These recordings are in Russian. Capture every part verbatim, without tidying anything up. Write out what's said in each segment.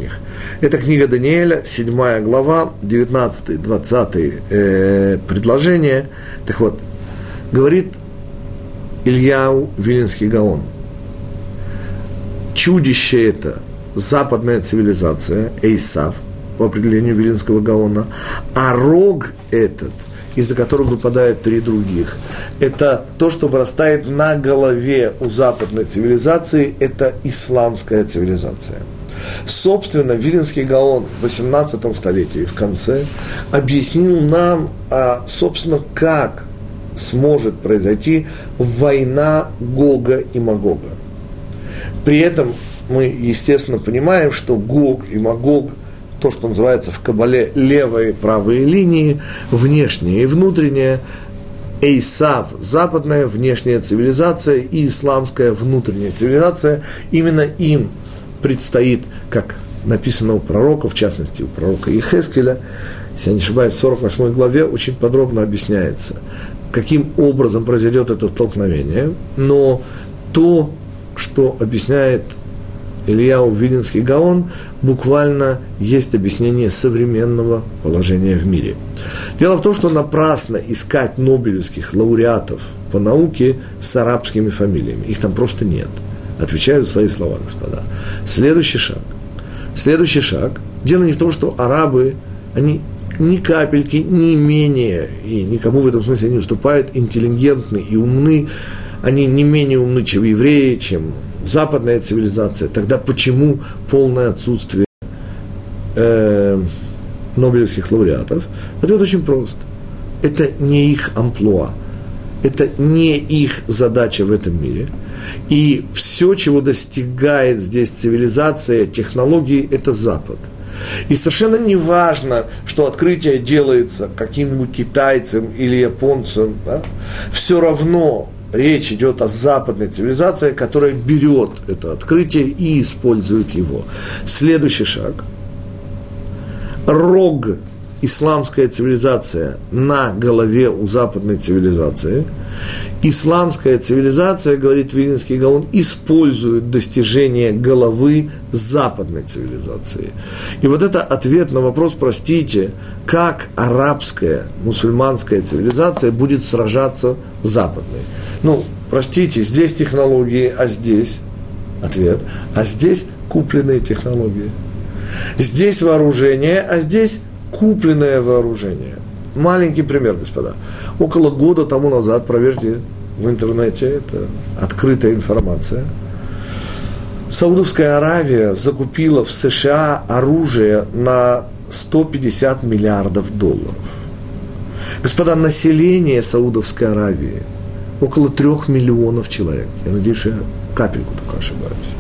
них. Это книга Даниэля, седьмая глава, девятнадцатое-двадцатое э, предложение. Так вот, говорит Ильяу Вилинский Гаон. Чудище это западная цивилизация, Эйсав, по определению Вилинского Гаона, а рог этот, из-за которого выпадают три других, это то, что вырастает на голове у западной цивилизации, это исламская цивилизация. Собственно, Вилинский Гаон в восемнадцатом столетии, в конце, объяснил нам, а, собственно, как сможет произойти война Гога и Магога. При этом мы, естественно, понимаем, что Гог и Магог, то, что называется в Кабале левые и правые линии, внешняя и внутренняя, Эйсав – западная внешняя цивилизация и исламская внутренняя цивилизация, именно им предстоит, как написано у пророка, в частности, у пророка Йехескеля, если я не ошибаюсь, в сорок восьмой главе очень подробно объясняется, каким образом произойдет это столкновение, но то, что объясняет Ильяу Вилинский Гаон, буквально есть объяснение современного положения в мире. Дело в том, что напрасно искать нобелевских лауреатов по науке с арабскими фамилиями. Их там просто нет. Отвечаю за свои слова, господа. Следующий шаг. Следующий шаг. Дело не в том, что арабы, они ни капельки, не менее, и никому в этом смысле не уступают, интеллигентны и умны. Они не менее умны, чем евреи, чем западная цивилизация. Тогда почему полное отсутствие э, нобелевских лауреатов? Ответ очень прост. Это не их амплуа. Это не их задача в этом мире. И все, чего достигает здесь цивилизация, технологии, это Запад. И совершенно не важно, что открытие делается каким-нибудь китайцем или японцем. Да? Все равно речь идет о западной цивилизации, которая берет это открытие и использует его. Следующий шаг. Рог, исламская цивилизация на голове у западной цивилизации. Исламская цивилизация, говорит Вилинский Гаон, использует достижение головы западной цивилизации. И вот это ответ на вопрос, простите, как арабская, мусульманская цивилизация будет сражаться с западной. Ну, простите, здесь технологии, а здесь ответ, а здесь купленные технологии. Здесь вооружение, а здесь купленное вооружение. Маленький пример, господа. Около года тому назад, проверьте в интернете, это открытая информация, Саудовская Аравия закупила в США оружие на сто пятьдесят миллиардов долларов. Господа, население Саудовской Аравии около трех миллионов человек. Я надеюсь, что я капельку только ошибаюсь.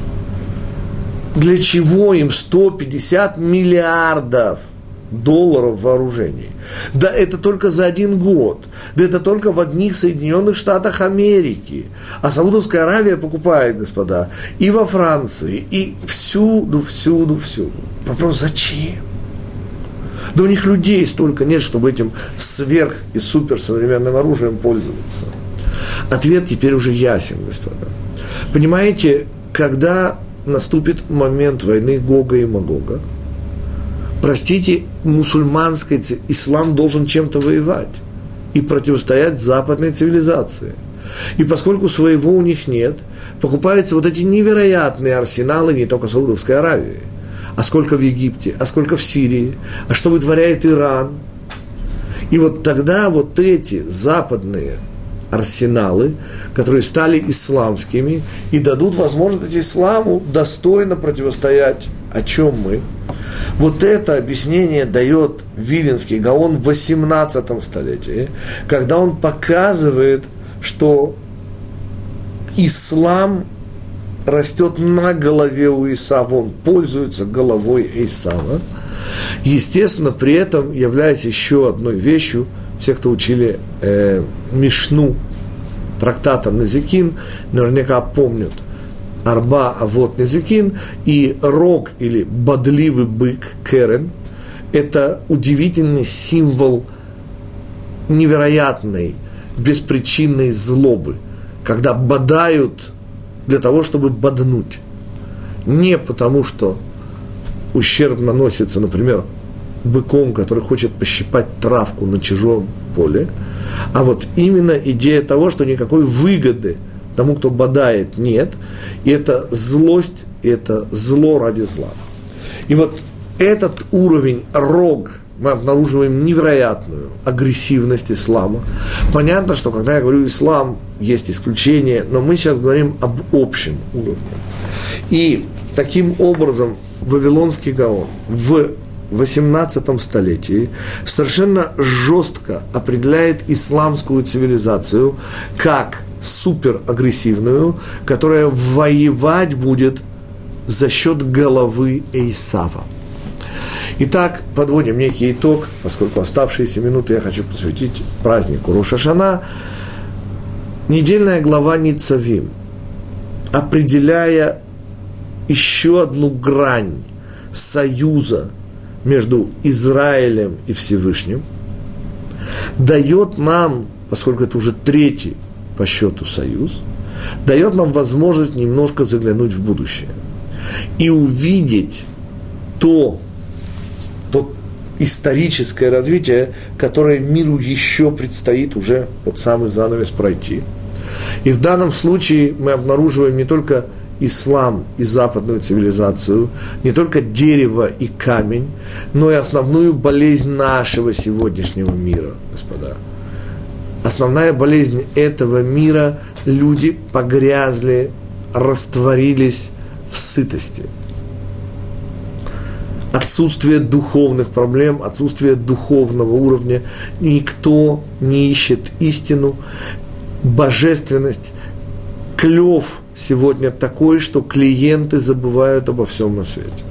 Для чего им сто пятьдесят миллиардов долларов вооружений? Да это только за один год. Да это только в одних Соединенных Штатах Америки. А Саудовская Аравия покупает, господа, и во Франции, и всюду, всюду, всюду. Вопрос, зачем? Да у них людей столько нет, чтобы этим сверх и суперсовременным оружием пользоваться. Ответ теперь уже ясен, господа. Понимаете, когда наступит момент войны Гога и Магога, простите, мусульманский ислам должен чем-то воевать и противостоять западной цивилизации. И поскольку своего у них нет, покупаются вот эти невероятные арсеналы не только Саудовской Аравии, а сколько в Египте, а сколько в Сирии, а что вытворяет Иран. И вот тогда вот эти западные арсеналы, которые стали исламскими, и дадут возможность исламу достойно противостоять. О чем мы? Вот это объяснение дает Вилинский Гаон в восемнадцатом столетии, когда он показывает, что ислам растет на голове у Исава, он пользуется головой Исава. Естественно, при этом являясь еще одной вещью, все, кто учили э, Мишну, трактата Незекин, наверняка помнят Арба Авот Незекин, и рог или бодливый бык Керен – это удивительный символ невероятной, беспричинной злобы, когда бодают для того, чтобы боднуть. Не потому, что ущерб наносится, например, быком, который хочет пощипать травку на чужом поле, а вот именно идея того, что никакой выгоды тому, кто бодает, нет, и это злость, и это зло ради зла. И вот этот уровень рог, мы обнаруживаем невероятную агрессивность ислама. Понятно, что когда я говорю ислам, есть исключения, но мы сейчас говорим об общем уровне. И таким образом Вавилонский Гаон в восемнадцатом столетии совершенно жестко определяет исламскую цивилизацию как суперагрессивную, которая воевать будет за счет головы Эйсава. Итак, подводим некий итог, поскольку оставшиеся минуты я хочу посвятить празднику Рош ха-Шана. Недельная глава Ницавим, определяя еще одну грань союза между Израилем и Всевышним, дает нам, поскольку это уже третий по счету союз, дает нам возможность немножко заглянуть в будущее и увидеть то, то историческое развитие, которое миру еще предстоит уже под самый занавес пройти. И в данном случае мы обнаруживаем не только ислам и западную цивилизацию, не только дерево и камень, но и основную болезнь нашего сегодняшнего мира, господа. Основная болезнь этого мира – люди погрязли, растворились в сытости. Отсутствие духовных проблем, отсутствие духовного уровня. Никто не ищет истину, божественность. Клев сегодня такой, что клиенты забывают обо всем на свете.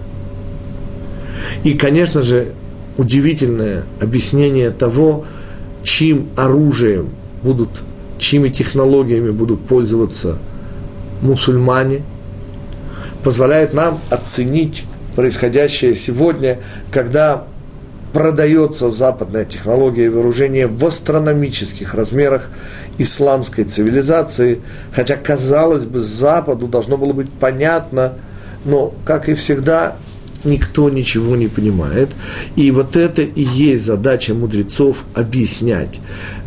И, конечно же, удивительное объяснение того, чьим оружием будут, чьими технологиями будут пользоваться мусульмане, позволяет нам оценить происходящее сегодня, когда продается западная технология и вооружение в астрономических размерах исламской цивилизации, хотя, казалось бы, Западу должно было быть понятно, но, как и всегда, никто ничего не понимает. И вот это и есть задача мудрецов – объяснять,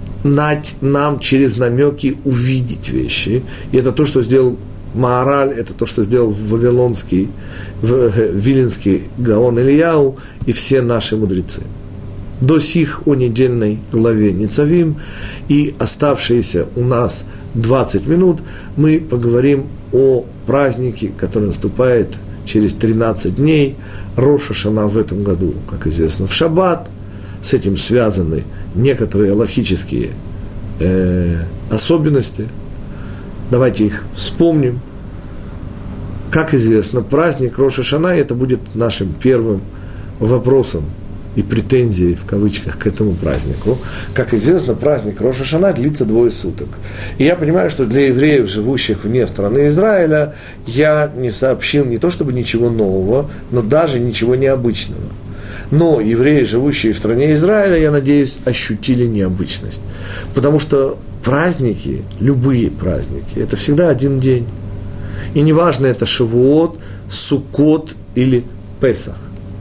нам через намеки увидеть вещи. И это то, что сделал Маораль, это то, что сделал Вавилонский, Виленский Гаон Ильяу и все наши мудрецы. До сих о недельной главе Ницавим, и оставшиеся у нас двадцать минут мы поговорим о празднике, который наступает через тринадцать дней, Рош ха-Шана в этом году, как известно, в шаббат. С этим связаны некоторые алахические э, особенности. Давайте их вспомним. Как известно, праздник Рош ха-Шана, это будет нашим первым вопросом и претензией, в кавычках, к этому празднику. Как известно, праздник Рош ха-Шана длится двое суток. И я понимаю, что для евреев, живущих вне страны Израиля, я не сообщил не то чтобы ничего нового, но даже ничего необычного. Но евреи, живущие в стране Израиля, я надеюсь, ощутили необычность. Потому что праздники, любые праздники, это всегда один день. И неважно, это Шавуот, Суккот или Песах.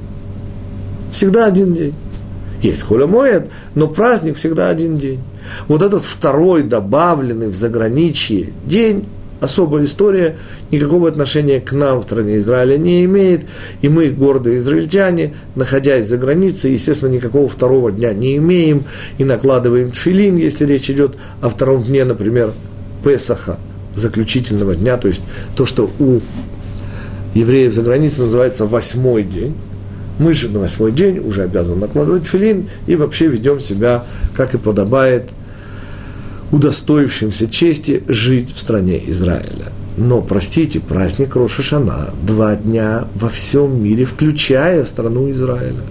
Всегда один день. Есть Холь ха-Моэд, но праздник всегда один день. Вот этот второй, добавленный в заграничье день, особая история, никакого отношения к нам в стране Израиля не имеет. И мы, гордые израильтяне, находясь за границей, естественно, никакого второго дня не имеем. И накладываем тфилин, если речь идет о втором дне, например, Песаха, заключительного дня, то есть то, что у евреев за границей называется восьмой день. Мы же на восьмой день уже обязаны накладывать тфилин и вообще ведем себя, как и подобает удостоившимся чести жить в стране Израиля. Но, простите, праздник Рош ха-Шана два дня во всем мире, включая страну Израиля.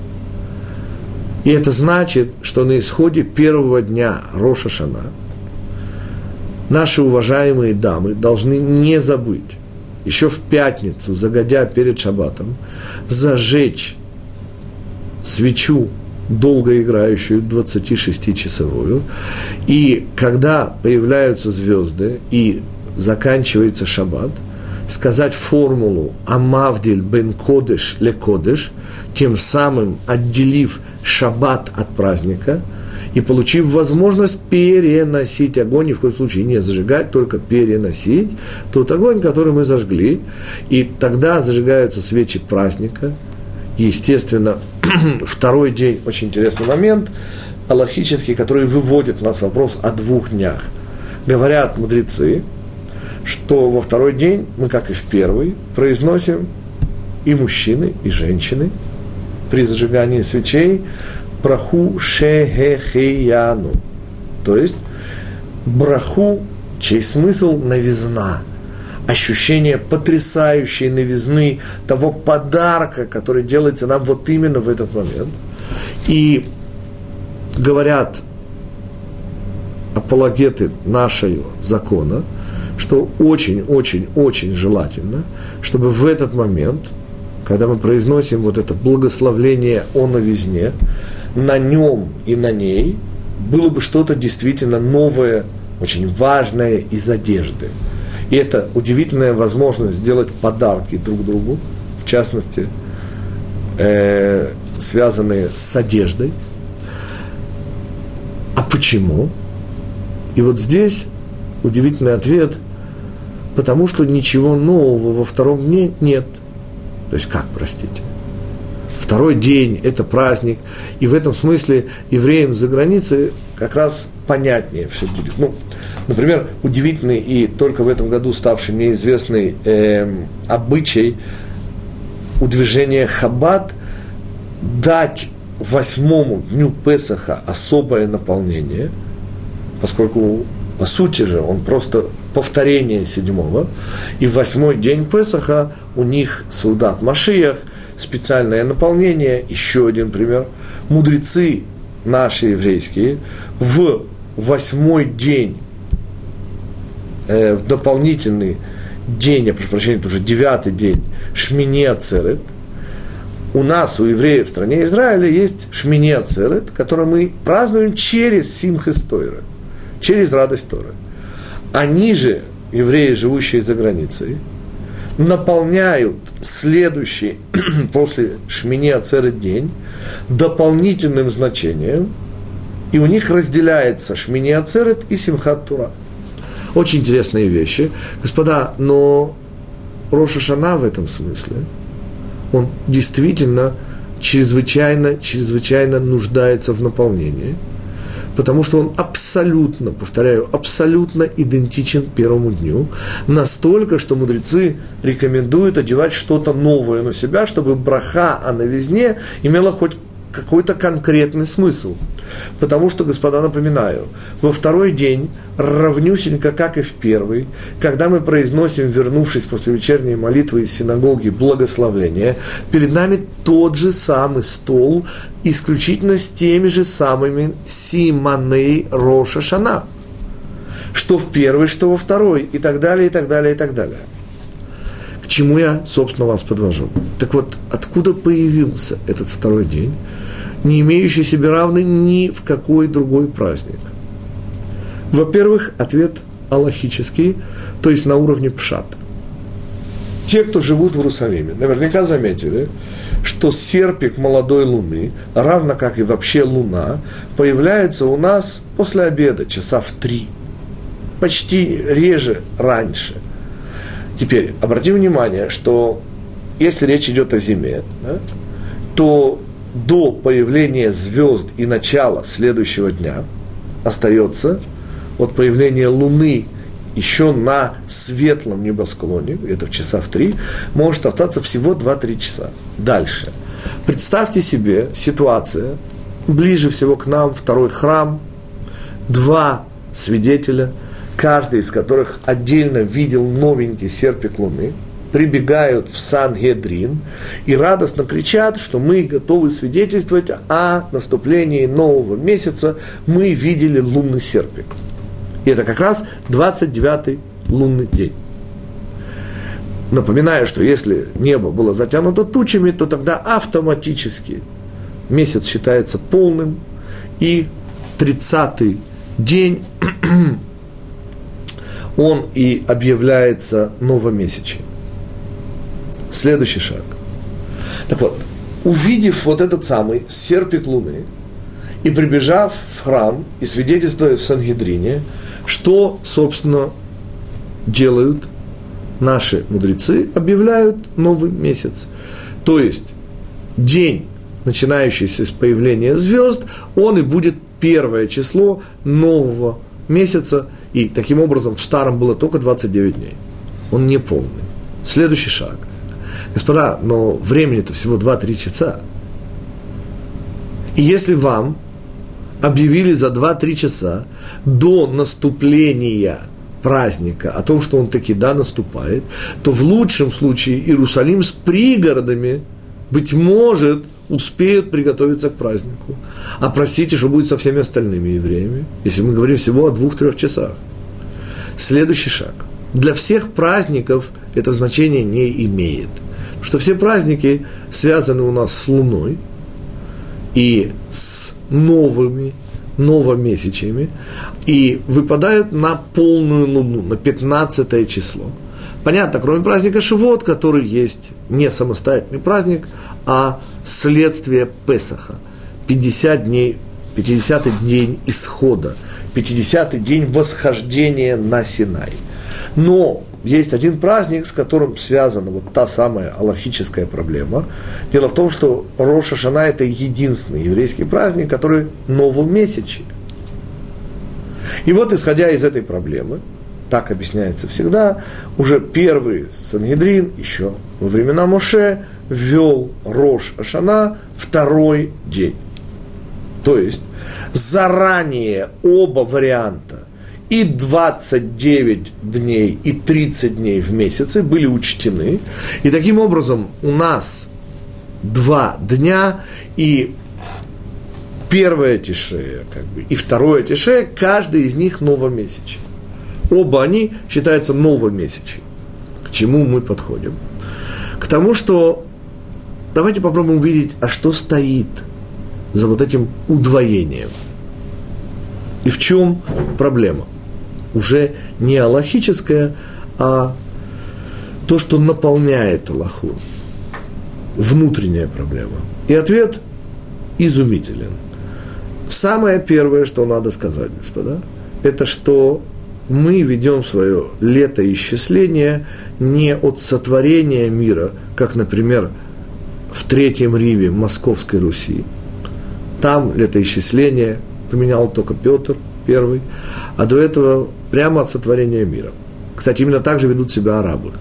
И это значит, что на исходе первого дня Рош ха-Шана наши уважаемые дамы должны не забыть еще в пятницу, загодя перед шаббатом, зажечь свечу, долго играющую, двадцатишестичасовую, и когда появляются звезды и заканчивается шаббат, сказать формулу «Амавдиль бен кодеш ле кодеш», тем самым отделив шаббат от праздника и получив возможность переносить огонь, ни в коем случае не зажигать, только переносить тот огонь, который мы зажгли. И тогда зажигаются свечи праздника. Естественно, второй день, очень интересный момент, алахический, который выводит у нас вопрос о двух днях. Говорят мудрецы, что во второй день мы, как и в первый, произносим и мужчины, и женщины при зажигании свечей браху шехехияну, то есть браху, чей смысл новизна, ощущение потрясающей новизны того подарка, который делается нам вот именно в этот момент. И говорят апологеты нашего закона, что очень-очень-очень желательно, чтобы в этот момент, когда мы произносим вот это благословление о новизне, на нем и на ней было бы что-то действительно новое, очень важное из одежды. И это удивительная возможность сделать подарки друг другу, в частности, э, связанные с одеждой. А почему? И вот здесь удивительный ответ, потому что ничего нового во втором дне нет. То есть как, простите? Второй день – это праздник, и в этом смысле евреям за границей как раз понятнее все будет. Ну, например, удивительный и только в этом году ставший мне известный э, обычай у движения Хаббат дать восьмому дню Песаха особое наполнение, поскольку, по сути же, он просто повторение седьмого, и в восьмой день Песаха у них Саудат Машиах, специальное наполнение, еще один пример. Мудрецы наши еврейские в восьмой день, э, в дополнительный день, я прошу прощения, это уже девятый день, Шмини Ацерет. У нас, у евреев в стране Израиля, есть Шмини Ацерет, который мы празднуем через Симхас Тойра, через радость Торы. Они же, евреи, живущие за границей, наполняют следующий, после Шмини Ацерет день, дополнительным значением, и у них разделяется Шмини Ацерет и Симхат Тура. Очень интересные вещи. Господа, но Рош ха-Шана в этом смысле, он действительно чрезвычайно, чрезвычайно нуждается в наполнении, потому что он абсолютно, повторяю, абсолютно идентичен первому дню, настолько, что мудрецы рекомендуют одевать что-то новое на себя, чтобы браха о новизне имела хоть какой-то конкретный смысл. Потому что, господа, напоминаю, во второй день, равнюсенько, как и в первый, когда мы произносим, вернувшись после вечерней молитвы из синагоги, благословление, перед нами тот же самый стол, исключительно с теми же самыми симаней Рош ха-Шана, что в первый, что во второй, и так далее, и так далее, и так далее. К чему я, собственно, вас подвожу? Так вот, откуда появился этот второй день, не имеющий себе равный ни в какой другой праздник? Во-первых, ответ алахический, то есть на уровне пшат. Те, кто живут в Иерусалиме, наверняка заметили, что серпик молодой луны, равно как и вообще луна, появляется у нас после обеда, часа в три, почти реже раньше. Теперь, обратим внимание, что если речь идет о зиме, да, то до появления звезд и начала следующего дня остается от появления Луны еще на светлом небосклоне, это в часа в три, может остаться всего два-три часа. Дальше. Представьте себе ситуация, ближе всего к нам второй храм, два свидетеля, каждый из которых отдельно видел новенький серпик Луны, прибегают в Сангедрин и радостно кричат, что мы готовы свидетельствовать о наступлении нового месяца, мы видели лунный серпик. И это как раз двадцать девятый лунный день. Напоминаю, что если небо было затянуто тучами, то тогда автоматически месяц считается полным, и тридцатый день он и объявляется новомесячным. Следующий шаг. Так вот, увидев вот этот самый серпик луны и прибежав в храм и свидетельствуя в Сангедрине, что, собственно, делают наши мудрецы, объявляют новый месяц. То есть, день, начинающийся с появления звезд, он и будет первое число нового месяца, и таким образом в старом было только двадцать девять дней. Он не полный. Следующий шаг. Господа, но времени-то всего два-три часа. И если вам объявили за два-три часа до наступления праздника о том, что он таки да наступает, то в лучшем случае Иерусалим с пригородами, быть может, успеют приготовиться к празднику. А простите, что будет со всеми остальными евреями, если мы говорим всего о двух-трех часах. Следующий шаг. Для всех праздников это значение не имеет. Потому что все праздники связаны у нас с Луной и с новыми, новомесячьями, и выпадают на полную Луну, на пятнадцатое число. Понятно, кроме праздника Шивот, который есть не самостоятельный праздник, а следствие Песаха. пятьдесят дней, пятидесятый день исхода, пятидесятый день восхождения на Синай. Но есть один праздник, с которым связана вот та самая алахическая проблема. Дело в том, что Рош ха-Шана – это единственный еврейский праздник, который новомесячный. И вот, исходя из этой проблемы, так объясняется всегда, уже первый Сангедрин, еще во времена Моше, ввел Рош ха-Шана второй день. То есть, заранее оба варианта, и двадцать девять дней, и тридцать дней в месяце были учтены. И таким образом у нас два дня, и первое Тишрея, как бы, и второе Тишрея, каждый из них новомесячный. Оба они считаются новомесячными. К чему мы подходим? К тому, что давайте попробуем увидеть, а что стоит за вот этим удвоением. И в чем проблема? Уже не алахическая, а то, что наполняет алаху. Внутренняя проблема. И ответ изумителен. Самое первое, что надо сказать, господа, это что мы ведем свое летоисчисление не от сотворения мира, как, например, в Третьем Риме Московской Руси. Там летоисчисление поменял только Петр Первый, а до этого прямо от сотворения мира. Кстати, именно так же ведут себя арабы.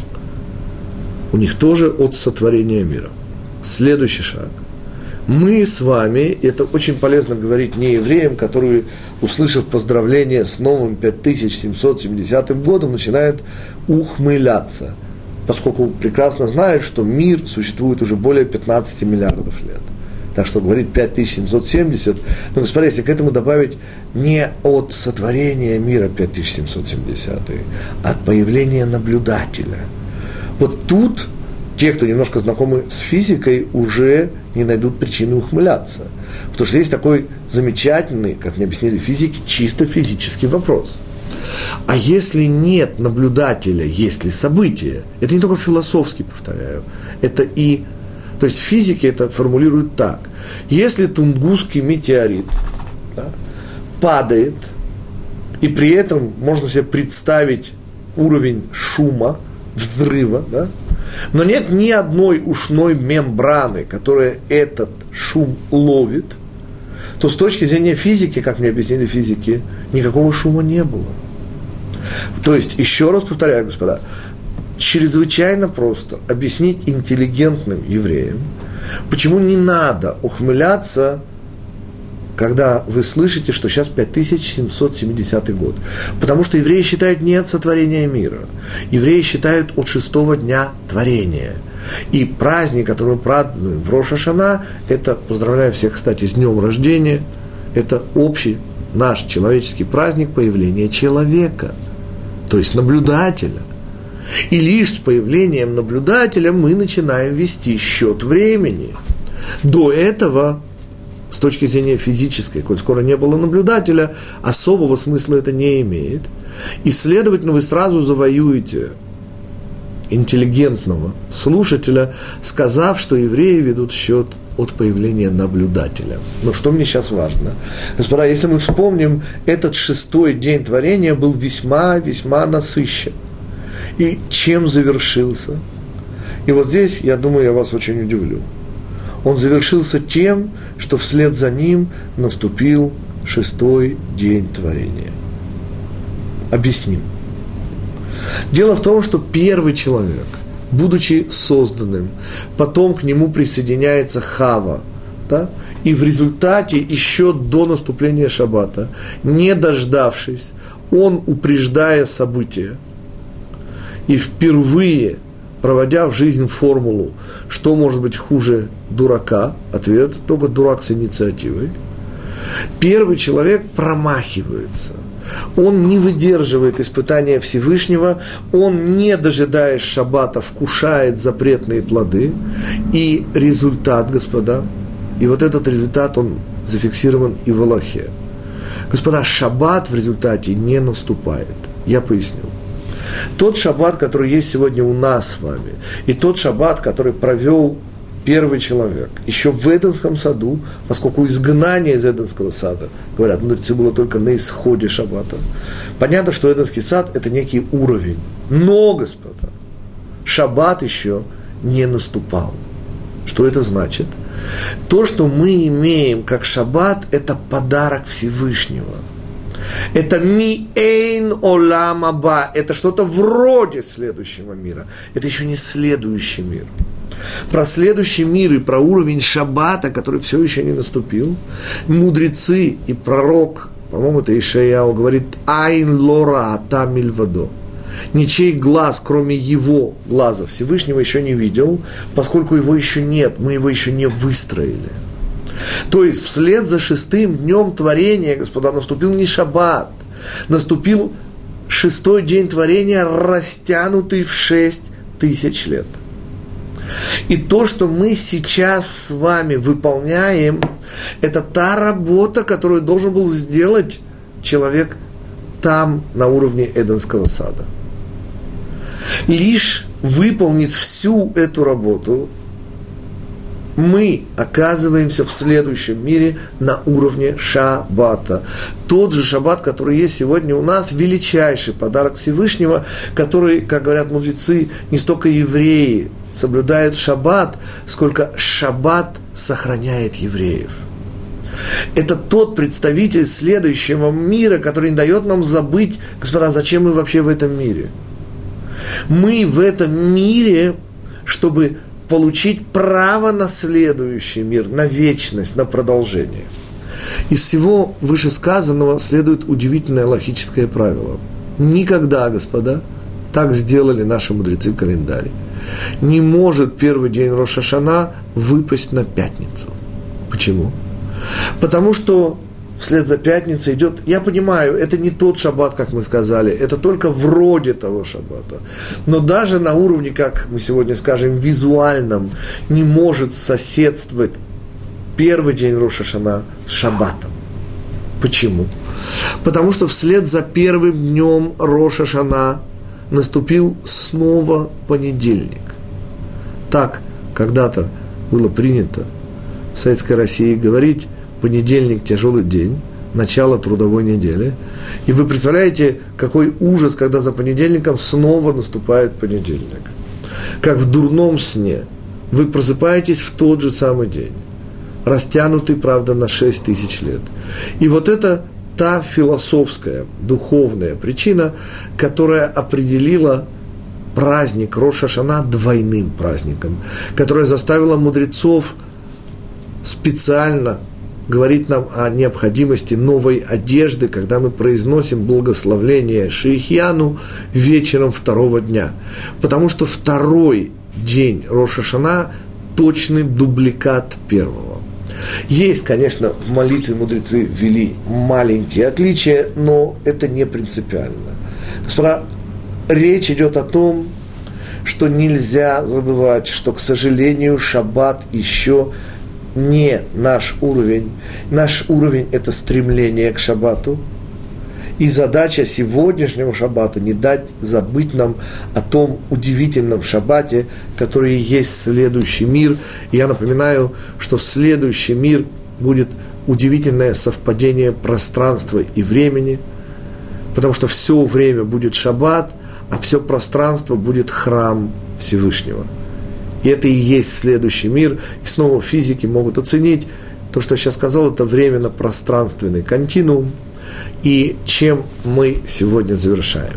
У них тоже от сотворения мира. Следующий шаг. Мы с вами, это очень полезно говорить не евреям, которые, услышав поздравление с новым пять тысяч семьсот семидесятым годом, начинают ухмыляться, поскольку прекрасно знают, что мир существует уже более пятнадцати миллиардов лет. Так что говорит пять тысяч семьсот семьдесят, но, господа, если к этому добавить не от сотворения мира пять тысяч семьсот семидесятый, а от появления наблюдателя. Вот тут те, кто немножко знакомы с физикой, уже не найдут причины ухмыляться. Потому что есть такой замечательный, как мне объяснили физики, чисто физический вопрос. А если нет наблюдателя, есть ли событие? Это не только философски, повторяю, это и... То есть физики это формулируют так. Если тунгусский метеорит, да, падает, и при этом можно себе представить уровень шума, взрыва, да, но нет ни одной ушной мембраны, которая этот шум ловит, то с точки зрения физики, как мне объяснили физики, никакого шума не было. То есть, еще раз повторяю, господа, чрезвычайно просто объяснить интеллигентным евреям, почему не надо ухмыляться, когда вы слышите, что сейчас пять тысяч семьсот семидесятый год. Потому что евреи считают не от сотворения мира. Евреи считают от шестого дня творения. И праздник, который мы празднуем в Рош ха-Шана, это, поздравляю всех, кстати, с днем рождения, это общий наш человеческий праздник появления человека, то есть наблюдателя. И лишь с появлением наблюдателя мы начинаем вести счет времени. До этого, с точки зрения физической, коль скоро не было наблюдателя, особого смысла это не имеет. И, следовательно, вы сразу завоюете интеллигентного слушателя, сказав, что евреи ведут счет от появления наблюдателя. Но что мне сейчас важно? Господа, если мы вспомним, этот шестой день творения был весьма-весьма насыщен. И чем завершился? И вот здесь, я думаю, я вас очень удивлю. Он завершился тем, что вслед за ним наступил шестой день творения. Объясним. Дело в том, что первый человек, будучи созданным, потом к нему присоединяется Хава, да? И в результате, еще до наступления шаббата, не дождавшись, он, упреждая события, и впервые проводя в жизнь формулу, что может быть хуже дурака, ответ – только дурак с инициативой, первый человек промахивается. Он не выдерживает испытания Всевышнего, он, не дожидаясь шаббата, вкушает запретные плоды, и результат, господа, и вот этот результат, он зафиксирован и в Алахе. Господа, шаббат в результате не наступает. Я поясню. Тот шаббат, который есть сегодня у нас с вами, и тот шаббат, который провел первый человек, еще в Эденском саду, поскольку изгнание из Эденского сада, говорят, мудрецы, было только на исходе шаббата. Понятно, что Эденский сад – это некий уровень. Но, господа, шаббат еще не наступал. Что это значит? То, что мы имеем как шаббат, это подарок Всевышнего. Это ми эйн олам аба, это что-то вроде следующего мира. Это еще не следующий мир. Про следующий мир и про уровень шаббата, который все еще не наступил, мудрецы и пророк, по-моему, это Ишаяу, говорит «Айн лора ата мильвадо». Ничей глаз, кроме его глаза Всевышнего, еще не видел, поскольку его еще нет, мы его еще не выстроили. То есть, вслед за шестым днем творения, господа, наступил не шаббат, наступил шестой день творения, растянутый в шесть тысяч лет. И то, что мы сейчас с вами выполняем, это та работа, которую должен был сделать человек там, на уровне Эденского сада. Лишь выполнив всю эту работу, мы оказываемся в следующем мире на уровне шаббата. Тот же шаббат, который есть сегодня у нас, величайший подарок Всевышнего, который, как говорят мудрецы, не столько евреи соблюдают шаббат, сколько шаббат сохраняет евреев. Это тот представитель следующего мира, который не дает нам забыть, господа, зачем мы вообще в этом мире. Мы в этом мире, чтобы получить право на следующий мир, на вечность, на продолжение. Из всего вышесказанного следует удивительное логическое правило. Никогда, господа, так сделали наши мудрецы календарь, не может первый день Рош ха-Шана выпасть на пятницу. Почему? Потому что вслед за пятницей идет, я понимаю, это не тот шаббат, как мы сказали, это только вроде того шаббата. Но даже на уровне, как мы сегодня скажем, визуальном, не может соседствовать первый день Рош ха-Шана с шаббатом. Почему? Потому что вслед за первым днем Рош ха-Шана наступил снова понедельник. Так когда-то было принято в Советской России говорить: понедельник – тяжелый день, начало трудовой недели. И вы представляете, какой ужас, когда за понедельником снова наступает понедельник. Как в дурном сне. Вы просыпаетесь в тот же самый день, растянутый, правда, на шесть тысяч лет. И вот это та философская, духовная причина, которая определила праздник Рош ха-Шана двойным праздником, которая заставила мудрецов специально говорить нам о необходимости новой одежды, когда мы произносим благословление Шейхьяну вечером второго дня. Потому что второй день Рош ха-Шана – точный дубликат первого. Есть, конечно, в молитве мудрецы ввели маленькие отличия, но это не принципиально. Господа, речь идет о том, что нельзя забывать, что, к сожалению, шаббат еще не наш уровень. Наш уровень – это стремление к шаббату. И задача сегодняшнего шаббата – не дать забыть нам о том удивительном шаббате, который и есть следующий мир. И я напоминаю, что следующий мир будет удивительное совпадение пространства и времени, потому что все время будет шаббат, а все пространство будет храм Всевышнего. И это и есть следующий мир. И снова физики могут оценить то, что я сейчас сказал, это временно-пространственный континуум. И чем мы сегодня завершаем?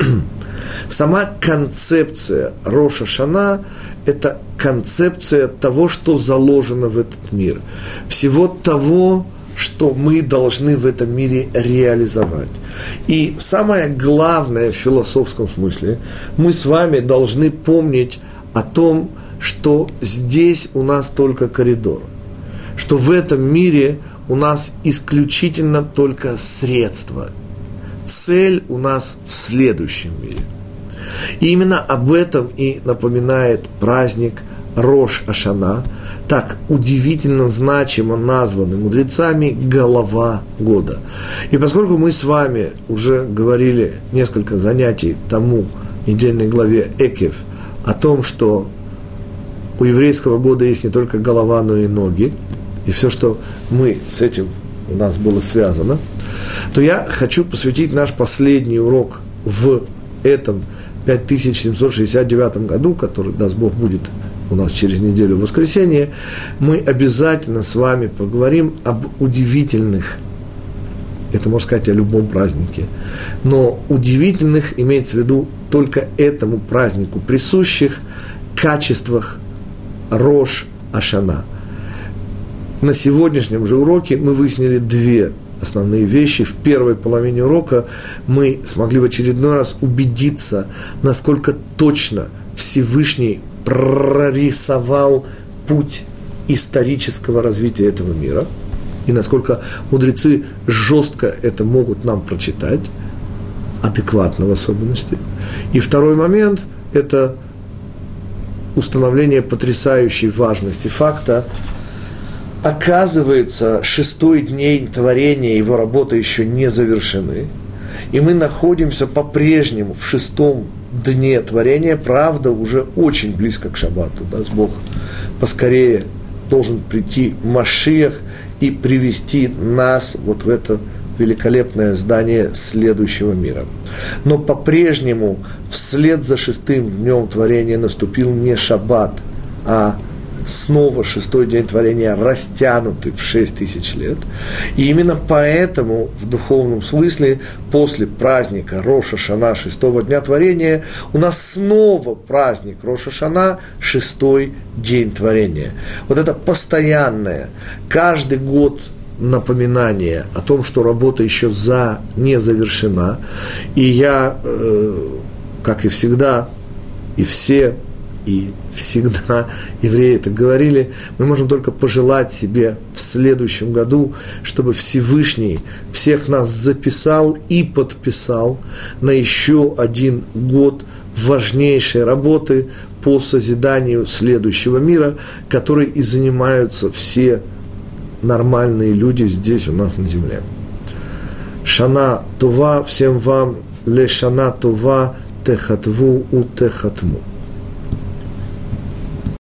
Сама концепция Рош ха-Шана – это концепция того, что заложено в этот мир. Всего того, что мы должны в этом мире реализовать. И самое главное в философском смысле, мы с вами должны помнить о том, что здесь у нас только коридор, что в этом мире у нас исключительно только средства. Цель у нас в следующем мире. И именно об этом и напоминает праздник Рош ха-Шана, так удивительно значимо названный мудрецами «Голова года». И поскольку мы с вами уже говорили несколько занятий тому недельной главе Экев о том, что у еврейского года есть не только голова, но и ноги, и все, что мы с этим у нас было связано, то я хочу посвятить наш последний урок в этом пять тысяч семьсот шестьдесят девятом году, который, даст Бог, будет у нас через неделю в воскресенье. Мы обязательно с вами поговорим об удивительных, это можно сказать о любом празднике, но удивительных имеется в виду только этому празднику присущих качествах Рош ха-Шана. На сегодняшнем же уроке мы выяснили две основные вещи. В первой половине урока мы смогли в очередной раз убедиться, насколько точно Всевышний прорисовал путь исторического развития этого мира, и насколько мудрецы жестко это могут нам прочитать, адекватно в особенности. И второй момент – это установление потрясающей важности факта. Оказывается, шестой день творения, его работы еще не завершены, и мы находимся по-прежнему в шестом дне творения, правда, уже очень близко к шаббату, даст Бог, поскорее должен прийти Машиах и привести нас вот в это великолепное здание следующего мира. Но по-прежнему вслед за шестым днем творения наступил не шаббат, а снова шестой день творения, растянутый в шесть тысяч лет. И именно поэтому, в духовном смысле, после праздника Рош ха-Шана, шестого дня творения, у нас снова праздник Рош ха-Шана, шестой день творения. Вот это постоянное, каждый год напоминание о том, что работа еще за не завершена. И я, э, как и всегда, и все, и всегда евреи это говорили, мы можем только пожелать себе в следующем году, чтобы Всевышний всех нас записал и подписал на еще один год важнейшей работы по созиданию следующего мира, которой и занимаются все нормальные люди здесь у нас на земле. Шана Това, всем вам, ле шана Това, техатву у техатму.